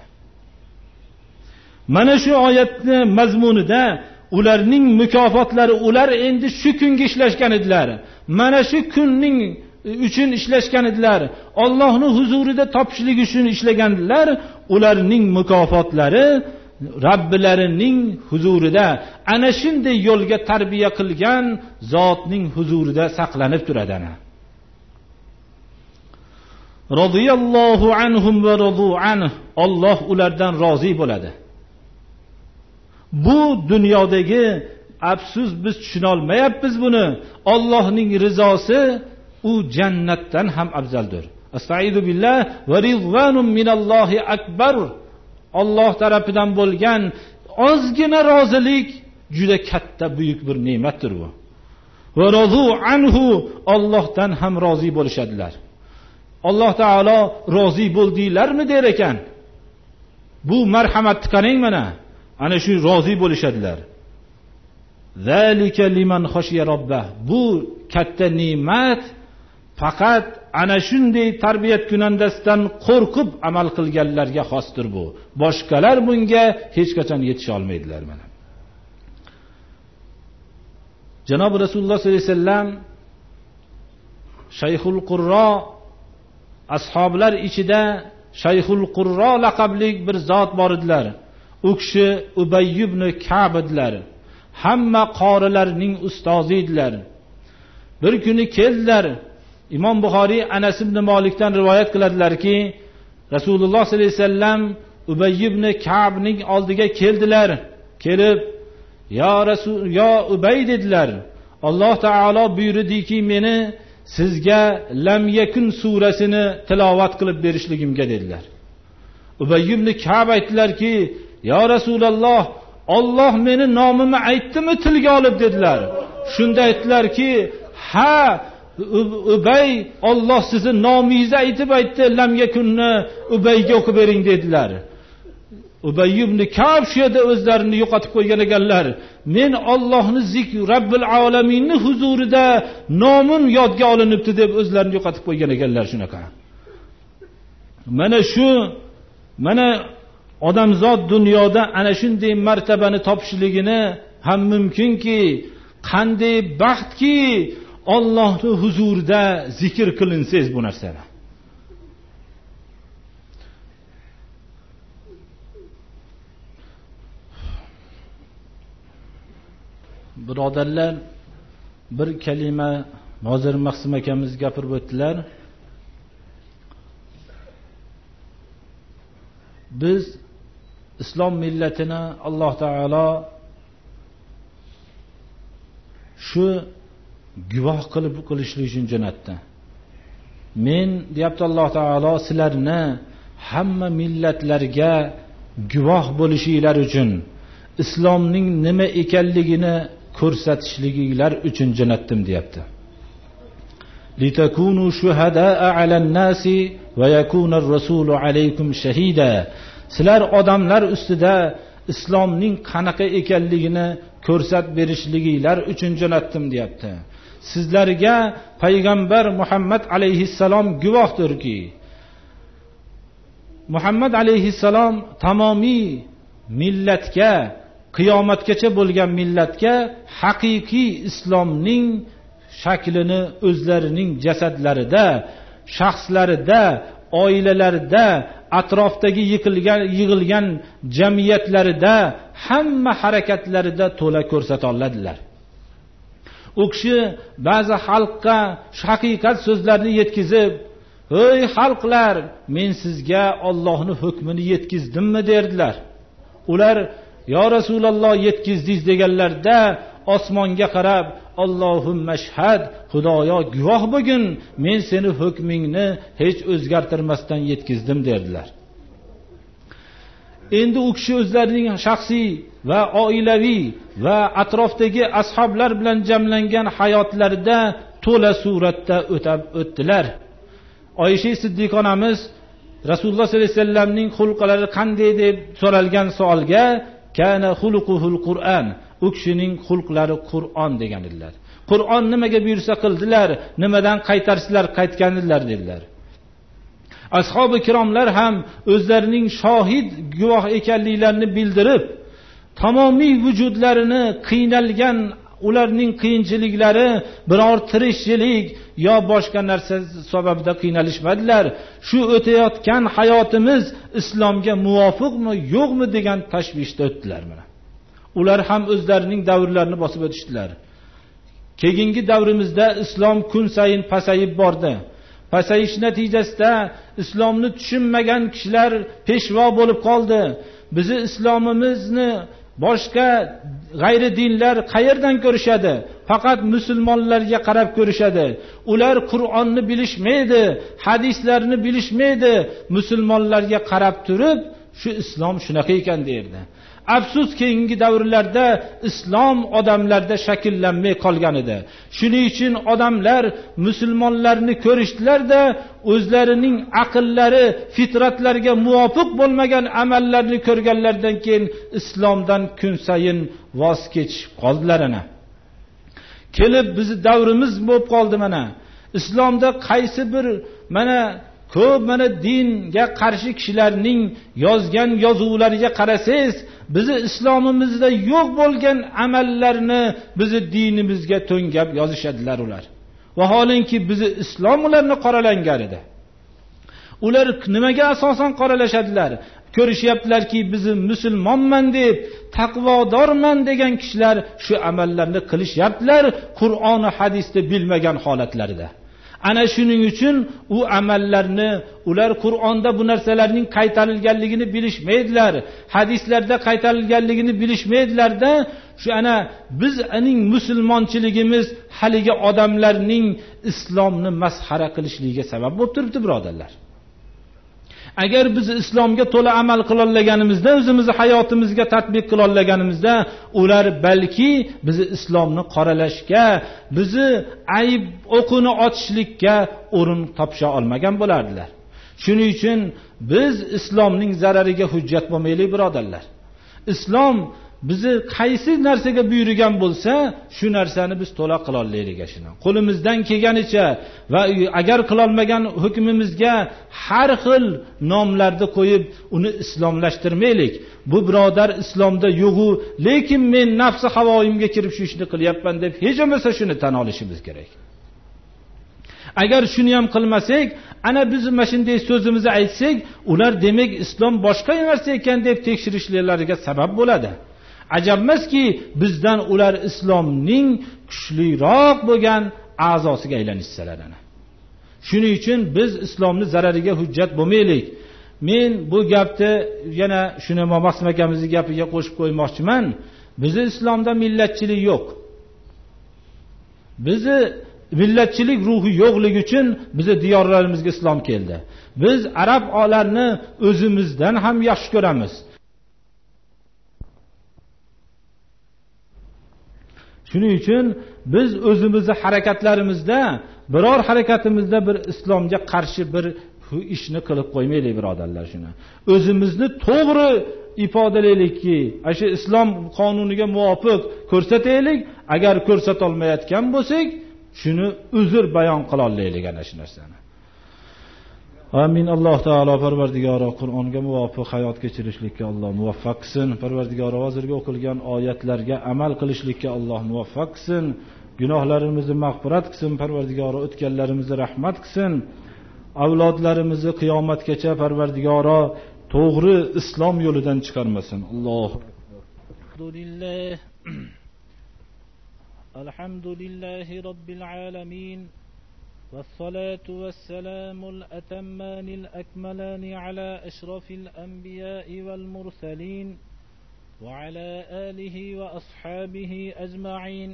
Mana shu oyatning mazmunida ularning mukofotlari, ular endi shu kunga ishlashgan edilar. Mana shu kunning uchun ishlashgan edilar. Allohning huzurida topishlik uchun ishlaganlar. Ularning mukofotlari Robbilarining huzurida, ana shunday yo'lga tarbiya qilgan zotning huzurida saqlanib turadi. Ana Radiyallohu anhum va radu anhu. Alloh ulardan rozi bo'ladi. Bu dunyodagi afsus, biz tushuna olmayapmiz buni. Allohning rizosi u jannatdan ham afzaldir. Astaizu billah va ridvanun minallohi akbar. Alloh tarafidan bo'lgan ozgina rozilik juda katta, buyuk bir ne'matdir bu. Va radu anhu, Allohdan ham rozi bo'lishadilar. Alloh taolo rozi bo'ldinglarmi der ekan. Bu marhamatni qarang mana. ana shu rozi bo'lishadilar. Zalika liman khashiya robbah. Bu katta ne'mat faqat ana shunday tarbiyat kunandasidan qo'rqib amal qilganlarga xosdir bu. Boshqalar bunga hech qachon yetisha olmaydilar mana. Janob Rasululloh sollallohu alayhi vasallam Shayxul Qurro ashoblar ichida Shayxul Qurro laqabli bir zot bor edilar. U kishi Ubay ibn Ka'b edilar. Hamma qorilarning ustozi edilar. Bir kuni keldilar. Imom Buxoriy Anas ibn Malikdan rivoyat qiladilarki, Rasululloh sollallohu alayhi vasallam Ubay ibn Ka'bning oldiga keldilar. Kelib, "Ya Rasul, ya Ubay" dedilar. Alloh taolo buyurdiki, meni sizga Lam Yakun surasini tilovat qilib berishligimga dedilar. Ubay ibn Ka'b aytdilarki, "Ya Rasululloh, Alloh meni nomimni aytdimi tilga olib" dedilar. Shunda aytdilarki, "Ha, Ubay, Alloh sizni nomingizni aytib aytdi, Lam Yakunni Ubayga o'qib bering" dedilar. Ubay ibn Ka'b shu yerda o'zlarini yo'qotib qo'ygan ekanlar. Men Allohni zikr Robbil alaminning huzurida nomim yodga olinibdi deb o'zlarini yo'qotib qo'ygan ekanlar shunaqa. Mana shu mana odamzod dunyoda ana shunday martabani topishligini ham mumkinki, qanday baxtki Allohning huzurida zikr qilinsangiz bu narsani. Birodarlar, bir kalima hozir Maqsim akamiz gapirib o'tdilar. Biz islom millatini Alloh taolo shu guvoh qilib qilishlik uchun jo'natdi. Men deyapti Alloh taolo sizlarni hamma millatlarga guvoh bo'lishinglar uchun, islomning nima ekanligini ko'rsatishliginglar uchun jo'natdim deyapti. Litakunu shuhadaa alan nasi va yakuna ar-rasulu alaykum shahida. Sizlar odamlar ustida islomning qanaqa ekanligini ko'rsatib berishliginglar uchun jo'natdim deyapti. Sizlarga payg'ambar Muhammad alayhissalom guvohdirki, Muhammad alayhissalom tamomiy millatga, qiyomatgacha bo'lgan millatga haqiqiy islomning shaklini o'zlarining jasadlarida, shaxslarida, oilalarida, atrofdagi yiqilgan yig'ilgan jamiyatlarida, hamma harakatlarida to'la ko'rsata oladilar. U kishi ba'zi xalqqa haqiqat so'zlarini yetkazib, "Ey xalqlar, men sizga Allohning hukmini yetkizdimmi?" derdilar. Ular "Ya Rasululloh, yetkizdingiz" deganlarda osmonga qarab, "Allohumma shahad, Xudoyo guvoh bo'lgin, men seni hukmingni hech o'zgartirmasdan yetkizdim" derdilar. Endi u kishi o'zlarining shaxsiy va oilaviy va atrofdagi ashoblar bilan jamlangan hayotlarida to'la suratda o'tab o'tdilar. Oysha Siddiq onamiz Rasululloh sollallohu alayhi vasallamning xulqlari qanday deb so'ralgan savolga kana xuluquhul Qur'an, u kishining xulqlari Qur'on degan edilar. Qur'on nimaga buyursa qildilar, nimadan qaytarsizlar qaytgandilar dedilar. Ashabi kiromlar ham o'zlarining shohid guvoh ekanliklarini bildirib, tamomiy vujudlarini qiynalgan, ularning qiyinchiliklari biror tirikchilik yo boshqa narsa sababida qiynalishmadilar. Shu o'tayotgan hayotimiz islomga muvofiqmi, yo'qmi degan tashvishda o'tdilar mana. Ular ham o'zlarining davrlarini bosib o'tishdilar. Keyingi davrimizda islom kun sayin pasayib bordi. Pasayish natijasida islomni tushunmagan kishilar peshvo bo'lib qoldi. Bizi islomimizni boshqa g'ayri dinlar qayerdan ko'rishadi? Faqat musulmonlarga qarab ko'rishadi. Ular Qur'onni bilishmaydi, hadislarni bilishmaydi. Musulmonlarga qarab turib, shu islom shunaqa ekan derdi. Afsus, keyingi davrlarda islom odamlarda shakllanmay qolgan edi. Shuning uchun odamlar musulmonlarni ko'rishdilar-da, o'zlarining aqllari, fitratlariga muvofiq bo'lmagan amallarni ko'rganlardan keyin islomdan kun sayin voz kechib qoldilar ana. Kelib bizi davrimiz bo'lib qoldi mana. Islomda qaysi bir mana ko'p mana dinga qarshi kishilarning yozgan yozuvlariga qarasangiz, bizi islomimizda yo'q bo'lgan amallarni bizi dinimizga to'ngab yozishadilar ular. Vaholanki bizi islom ularni qoralangan edi. Ular nimaga asosan qoralashadilar? Ko'rishyaptilarki, bizi musulmonman deb, taqvodorman degan kishilar shu amallarni qilishyaptilar, Qur'on va hadisda bilmagan holatlarida. Ana shuning uchun u amallarni ular Qur'onda bu narsalarning qaytarilganligini bilishmaydilar, hadislarda qaytarilganligini bilishmaydilar-da, shu ana bizning musulmonchiligimiz haligi odamlarning islomni masxara qilishligiga sabab bo'lib turibdi, birodarlar. Agar biz islomga to'la amal qila olganimizda, o'zimizni hayotimizga tatbiq qila olganimizda, ular balki bizni islomni qoralashga, bizni ayb o'qini ochishlikka o'rin topisha olmagan bo'lardilar. Shuning uchun biz islomning zarariga hujjat bo'lmaylik, birodarlar. Islom bizni qaysi narsaga buyurgan bo'lsa, shu narsani biz to'la qila olaylik shuni. Qo'limizdan kelganicha va agar qila olmagan hukmimizga har xil nomlarni qo'yib, uni islomlashtirmaylik. Bu birodar islomda yo'g'u, lekin men nafsi havoyimga kirib shu ishni qilyapman deb hech bo'lmasa shuni tan olishimiz kerak. Agar shuni ham qilmasak, ana biz mana shunday so'zimizni aytsak, ular demak islom boshqa narsa ekan deb tekshirishlariga sabab bo'ladi. Ajabmaski, bizdan ular islomning kuchliroq bo'lgan a'zosiga aylanishsalar ana. Shuning uchun biz islomni zarariga hujjat bo'lmaylik. Men bu gapni yana shuni Maqsim akamizning gapiga qo'shib qo'ymoqchiman. Bizi islomda millatchilik yo'q. Bizi millatchilik ruhi yo'qligi uchun bizi diyorlarimizga islom keldi. Biz arab olarni o'zimizdan ham yaxshi ko'ramiz. Shuning uchun biz o'zimizni harakatlarimizda, biror harakatimizda bir islomga qarshi bir ishni qilib qo'ymaylik, birodarlar. Shuni o'zimizni to'g'ri ifodalaylikki, o'sha islom qonuniga muvofiq ko'rsataylik. Agar ko'rsata olmayotgan bo'lsak, shuni uzr bayon qila olaylik ana shu narsani. Amin. Alloh taolo Parvardigoro Qur'onga muvofiq hayot kechirishlikka Alloh muvaffaq qilsin. Parvardigoro hozirgi o'qilgan oyatlarga amal qilishlikka Alloh muvaffaq qilsin. Gunohlarimizni mag'firat qilsin. Parvardigoro o'tganlarimizni rahmat qilsin. Avlodlarimizni qiyomatgacha Parvardigoro to'g'ri islom yo'lidan chiqarmasin. Alloh. Alhamdulillah. Alhamdulillahi robbil alamin. والصلاة والسلام الأتمان الأكملان على أشرف الأنبياء والمرسلين وعلى آله وأصحابه أجمعين.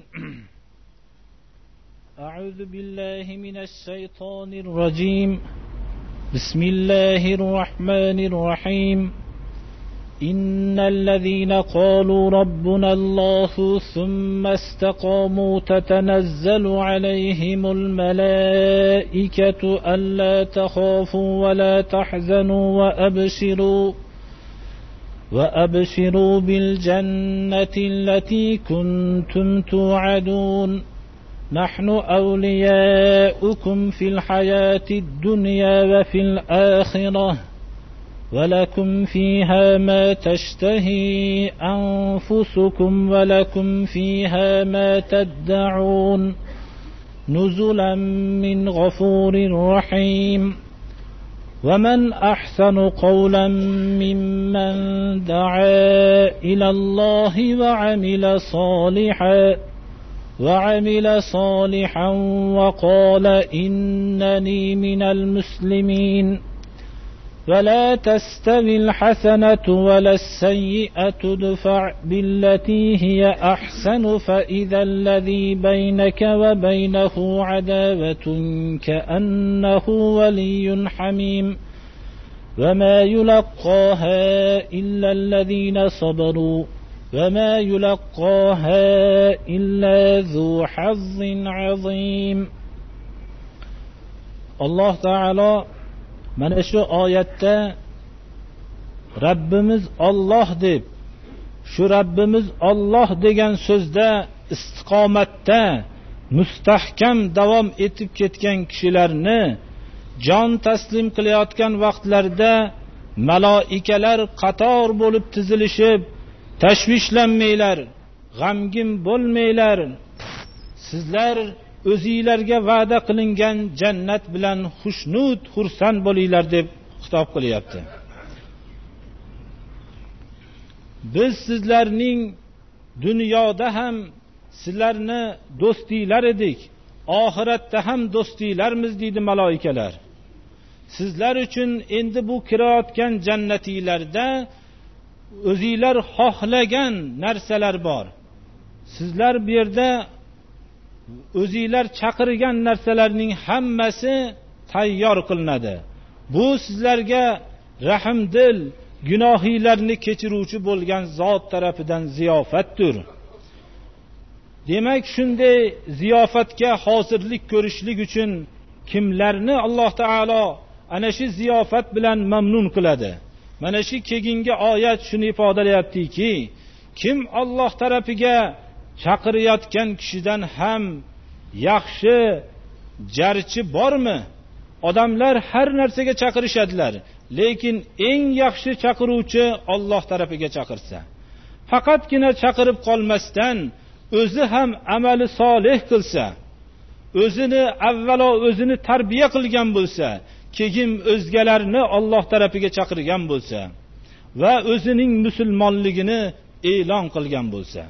أعوذ بالله من الشيطان الرجيم. بسم الله الرحمن الرحيم. إن الذين قالوا ربنا الله ثم استقاموا تتنزل عليهم الملائكة ألا تخافوا ولا تحزنوا وأبشروا وأبشروا بالجنة التي كنتم توعدون. نحن أولياؤكم في الحياة الدنيا وفي الآخرة ولكم فيها ما تشتهي أنفسكم ولكم فيها ما تدعون نزلا من غفور رحيم. ومن أحسن قولا ممن دعا إلى الله وعمل صالحا وعمل صالحا وقال إنني من المسلمين. ولا تستوي الحسنة ولا السيئة ادفع بالتي هي أحسن فإذا الذي بينك وبينه عداوة كأنه ولي حميم. وما يلقاها إلا الذين صبروا وما يلقاها إلا ذو حظ عظيم. Alloh taolo mana shu oyatda Rabbimiz Alloh deb, shu Rabbimiz Alloh degan so'zda istiqomatda mustahkam davom etib ketgan kishilarni jon taslim qilayotgan vaqtlarda maloikalar qator bo'lib tizilishib, tashvishlanmanglar, g'amgin bo'lmanglar, sizlar o'zingizlarga va'da qilingan jannat bilan xushnud, xursand bo'linglar deb xitob qilyapti. Biz sizlarning dunyoda ham sizlarni do'stinglar edik, oxiratda ham do'stinglarmiz deydi maloikalar. Sizlar uchun endi bu kirayotgan jannatinglarda o'zingizlar xohlagan narsalar bor. Sizlar bu yerda o'zingizlar chaqirgan narsalarning hammasi tayyor qilinadi. Bu sizlarga rahmdil, gunohinglarni kechiruvchi bo'lgan zot tarafidan ziyofatdir. Demak, shunday ziyofatga hozirlik ko'rishlik uchun kimlarni Alloh taolo ana shu ziyofat bilan mamnun qiladi? Mana shu keyingi oyat shuni ifodalayaptiki, kim Alloh tarafiga chaqirayotgan kishidan ham yaxshi jarchi bormi? Odamlar har narsaga chaqirishadilar, lekin eng yaxshi chaqiruvchi Alloh tarafiga chaqirsa, faqatgina chaqirib qolmasdan o'zi ham amali solih qilsa, o'zini avvalo o'zini tarbiya qilgan bo'lsa, keyin o'zgalarni Alloh tarafiga chaqirgan bo'lsa va o'zining musulmonligini e'lon qilgan bo'lsa,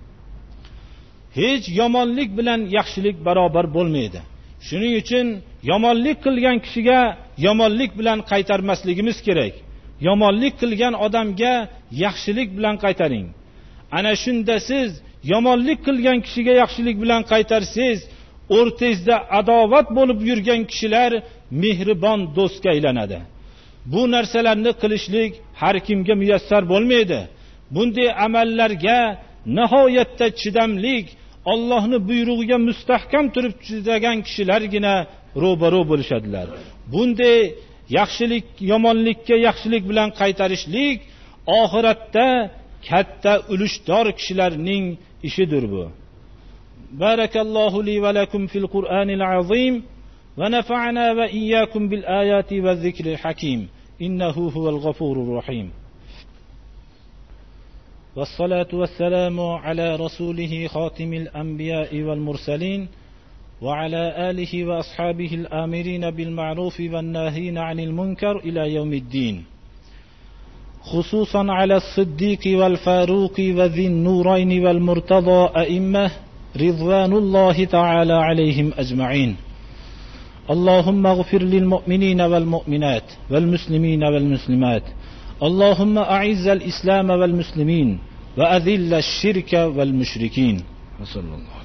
hech yomonlik bilan yaxshilik barobar bo'lmaydi. Shuning uchun yomonlik qilgan kishiga yomonlik bilan qaytarmasligimiz kerak. Yomonlik qilgan odamga yaxshilik bilan qaytaring. Ana shunda siz yomonlik qilgan kishiga yaxshilik bilan qaytarsangiz, o'rtangizda adovat bo'lib yurgan kishilar mehribon do'stga aylanadi. Bu narsalarni qilishlik har kimga muyassar bo'lmaydi. Bunday amallarga nihoyatda chidamlik, Allohning buyrug'iga mustahkam turib chidagan kishilargina ro'baro bo'lishadilar. Bunday yaxshilik yomonlikka yaxshilik bilan qaytarishlik oxiratda katta ulushdor kishilarning ishidir bu. Barakallohu li va lakum fil Qur'anil azim va nafa'ana va iyyakum bil ayati va zikril hakim. Innahu huval g'afurur rahim. والصلاة والسلام على رسوله خاتم الأنبياء والمرسلين وعلى آله وأصحابه الآمرين بالمعروف والناهين عن المنكر إلى يوم الدين، خصوصا على الصديق والفاروق وذي النورين والمرتضى أئمة رضوان الله تعالى عليهم أجمعين. اللهم اغفر للمؤمنين والمؤمنات والمسلمين والمسلمات. اللهم أعز الإسلام والمسلمين وأذل الشرك والمشركين. وصلى الله